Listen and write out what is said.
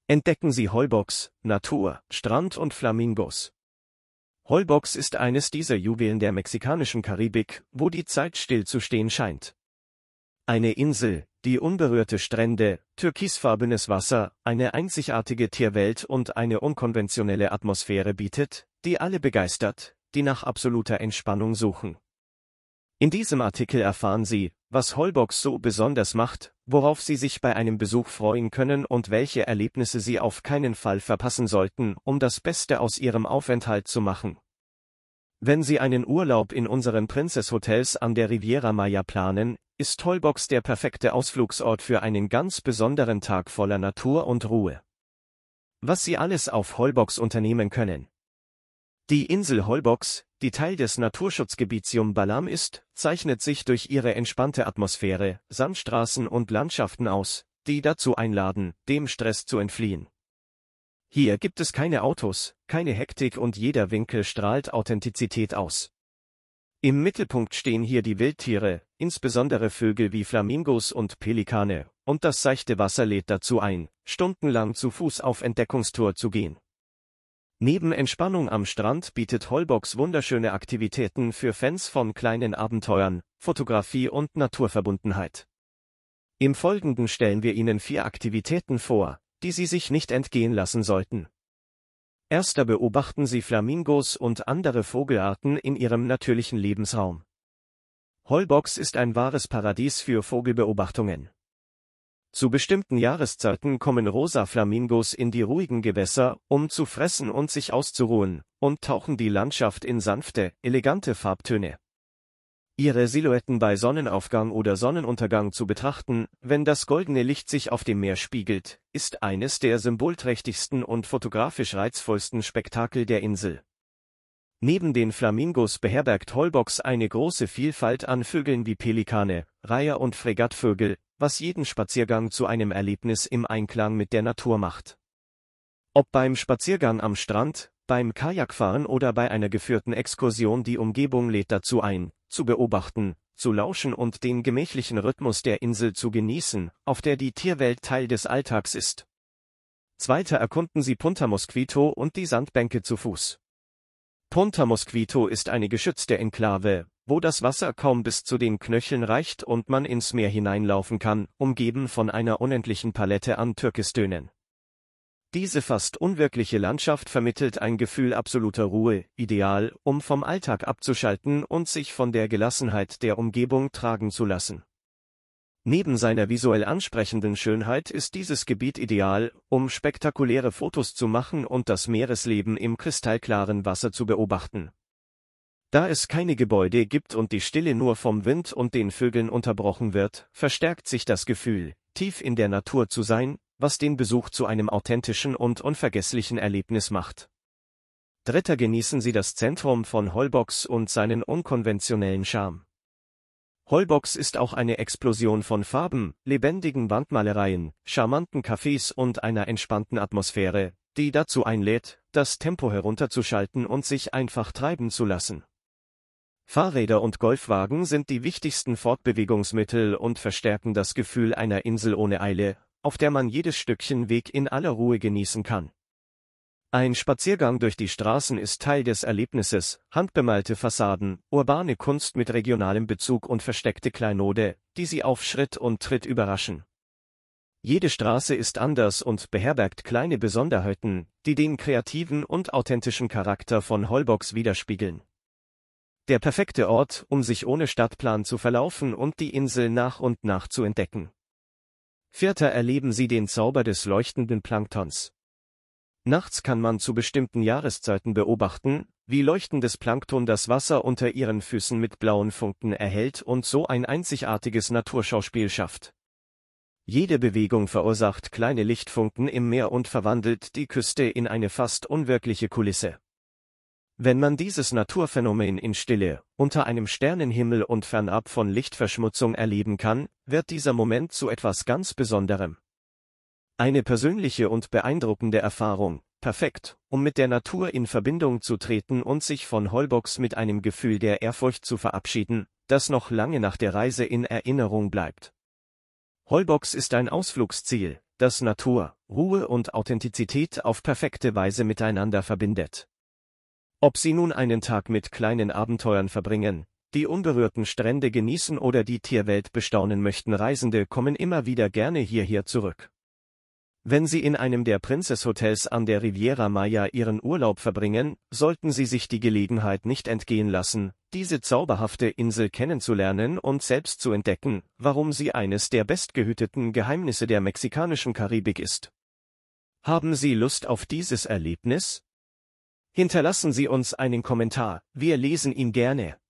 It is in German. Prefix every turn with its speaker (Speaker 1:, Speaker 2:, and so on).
Speaker 1: Entdecken Sie Holbox, Natur, Strand und Flamingos. Holbox ist eines dieser Juwelen der mexikanischen Karibik, wo die Zeit stillzustehen scheint. Eine Insel, die unberührte Strände, türkisfarbenes Wasser, eine einzigartige Tierwelt und eine unkonventionelle Atmosphäre bietet, die alle begeistert, die nach absoluter Entspannung suchen. In diesem Artikel erfahren Sie, was Holbox so besonders macht, worauf Sie sich bei einem Besuch freuen können und welche Erlebnisse Sie auf keinen Fall verpassen sollten, um das Beste aus Ihrem Aufenthalt zu machen. Wenn Sie einen Urlaub in unseren Princess Hotels an der Riviera Maya planen, ist Holbox der perfekte Ausflugsort für einen ganz besonderen Tag voller Natur und Ruhe. Was Sie alles auf Holbox unternehmen können. Die Insel Holbox, die Teil des Naturschutzgebiets Jumbalam ist, zeichnet sich durch ihre entspannte Atmosphäre, Sandstraßen und Landschaften aus, die dazu einladen, dem Stress zu entfliehen. Hier gibt es keine Autos, keine Hektik und jeder Winkel strahlt Authentizität aus. Im Mittelpunkt stehen hier die Wildtiere, insbesondere Vögel wie Flamingos und Pelikane, und das seichte Wasser lädt dazu ein, stundenlang zu Fuß auf Entdeckungstour zu gehen. Neben Entspannung am Strand bietet Holbox wunderschöne Aktivitäten für Fans von kleinen Abenteuern, Fotografie und Naturverbundenheit. Im Folgenden stellen wir Ihnen 4 Aktivitäten vor, die Sie sich nicht entgehen lassen sollten. Erster: beobachten Sie Flamingos und andere Vogelarten in ihrem natürlichen Lebensraum. Holbox ist ein wahres Paradies für Vogelbeobachtungen. Zu bestimmten Jahreszeiten kommen rosa Flamingos in die ruhigen Gewässer, um zu fressen und sich auszuruhen, und tauchen die Landschaft in sanfte, elegante Farbtöne. Ihre Silhouetten bei Sonnenaufgang oder Sonnenuntergang zu betrachten, wenn das goldene Licht sich auf dem Meer spiegelt, ist eines der symbolträchtigsten und fotografisch reizvollsten Spektakel der Insel. Neben den Flamingos beherbergt Holbox eine große Vielfalt an Vögeln wie Pelikane, Reiher und Fregattvögel, was jeden Spaziergang zu einem Erlebnis im Einklang mit der Natur macht. Ob beim Spaziergang am Strand, beim Kajakfahren oder bei einer geführten Exkursion, die Umgebung lädt dazu ein, zu beobachten, zu lauschen und den gemächlichen Rhythmus der Insel zu genießen, auf der die Tierwelt Teil des Alltags ist. Zweiter: erkunden Sie Punta Mosquito und die Sandbänke zu Fuß. Punta Mosquito ist eine geschützte Enklave, wo das Wasser kaum bis zu den Knöcheln reicht und man ins Meer hineinlaufen kann, umgeben von einer unendlichen Palette an Türkistönen. Diese fast unwirkliche Landschaft vermittelt ein Gefühl absoluter Ruhe, ideal, um vom Alltag abzuschalten und sich von der Gelassenheit der Umgebung tragen zu lassen. Neben seiner visuell ansprechenden Schönheit ist dieses Gebiet ideal, um spektakuläre Fotos zu machen und das Meeresleben im kristallklaren Wasser zu beobachten. Da es keine Gebäude gibt und die Stille nur vom Wind und den Vögeln unterbrochen wird, verstärkt sich das Gefühl, tief in der Natur zu sein, was den Besuch zu einem authentischen und unvergesslichen Erlebnis macht. Dritter: genießen Sie das Zentrum von Holbox und seinen unkonventionellen Charme. Holbox ist auch eine Explosion von Farben, lebendigen Wandmalereien, charmanten Cafés und einer entspannten Atmosphäre, die dazu einlädt, das Tempo herunterzuschalten und sich einfach treiben zu lassen. Fahrräder und Golfwagen sind die wichtigsten Fortbewegungsmittel und verstärken das Gefühl einer Insel ohne Eile, auf der man jedes Stückchen Weg in aller Ruhe genießen kann. Ein Spaziergang durch die Straßen ist Teil des Erlebnisses, handbemalte Fassaden, urbane Kunst mit regionalem Bezug und versteckte Kleinode, die Sie auf Schritt und Tritt überraschen. Jede Straße ist anders und beherbergt kleine Besonderheiten, die den kreativen und authentischen Charakter von Holbox widerspiegeln. Der perfekte Ort, um sich ohne Stadtplan zu verlaufen und die Insel nach und nach zu entdecken. Vierter: erleben Sie den Zauber des leuchtenden Planktons. Nachts kann man zu bestimmten Jahreszeiten beobachten, wie leuchtendes Plankton das Wasser unter ihren Füßen mit blauen Funken erhellt und so ein einzigartiges Naturschauspiel schafft. Jede Bewegung verursacht kleine Lichtfunken im Meer und verwandelt die Küste in eine fast unwirkliche Kulisse. Wenn man dieses Naturphänomen in Stille, unter einem Sternenhimmel und fernab von Lichtverschmutzung erleben kann, wird dieser Moment zu etwas ganz Besonderem. Eine persönliche und beeindruckende Erfahrung, perfekt, um mit der Natur in Verbindung zu treten und sich von Holbox mit einem Gefühl der Ehrfurcht zu verabschieden, das noch lange nach der Reise in Erinnerung bleibt. Holbox ist ein Ausflugsziel, das Natur, Ruhe und Authentizität auf perfekte Weise miteinander verbindet. Ob Sie nun einen Tag mit kleinen Abenteuern verbringen, die unberührten Strände genießen oder die Tierwelt bestaunen möchten, Reisende kommen immer wieder gerne hierher zurück. Wenn Sie in einem der Princess Hotels an der Riviera Maya Ihren Urlaub verbringen, sollten Sie sich die Gelegenheit nicht entgehen lassen, diese zauberhafte Insel kennenzulernen und selbst zu entdecken, warum sie eines der bestgehüteten Geheimnisse der mexikanischen Karibik ist. Haben Sie Lust auf dieses Erlebnis? Hinterlassen Sie uns einen Kommentar, wir lesen ihn gerne.